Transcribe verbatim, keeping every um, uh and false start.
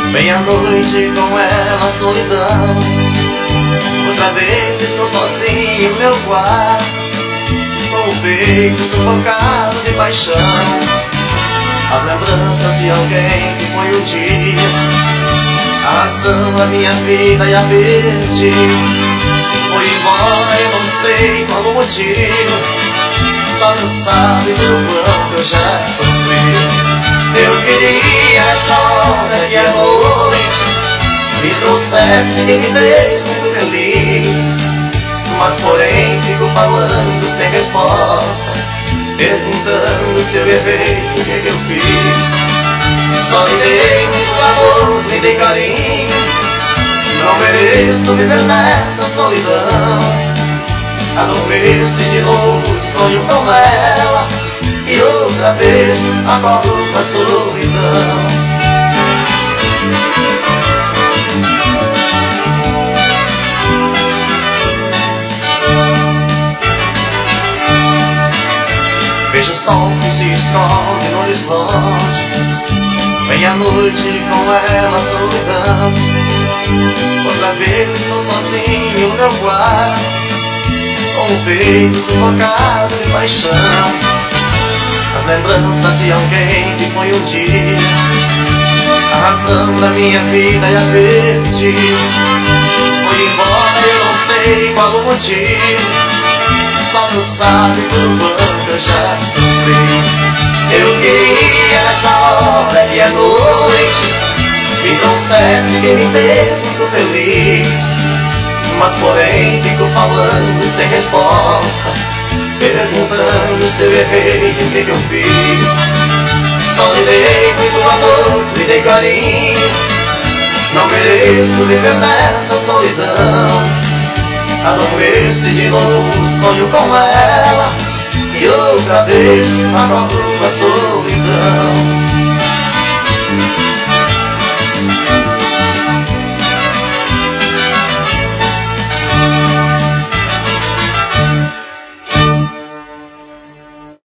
Meia-noite com ela, solidão. Outra vez estou sozinho no meu quarto, com o peito sufocado de paixão. As lembranças de alguém que foi um dia a razão da minha vida e a perdi. Foi embora, eu não sei qual o motivo, só Deus sabe pelo quanto eu já sofri. Eu queria essa hora que é noite me trouxesse e me deixe muito feliz, mas porém fico falando sem resposta, perguntando se eu errei, o que, que eu fiz. Só lhe dei muito amor, lhe dei carinho, não mereço viver nessa solidão. Adormeci de novo, sonho com ela, e outra vez acordo com a solidão. Vejo o sol que se esconde no horizonte, meia-noite com ela, solidão. Outra vez estou sozinho no meu quarto, com o peito sufocado de paixão. As lembranças de alguém que foi um dia a razão da minha vida e a perdi. Foi embora, eu não sei qual o motivo, só Deus sabe por quanto eu já sofri. Eu queria nessa hora que é noite me trouxesse e me fez muito feliz, mas porém fico falando sem resposta, perguntando se eu errei, o que, que eu fiz. Só lhe dei muito amor, lhe dei carinho, não mereço viver nessa solidão. Adormeci de novo, sonho com ela, e outra vez acordo com a solidão.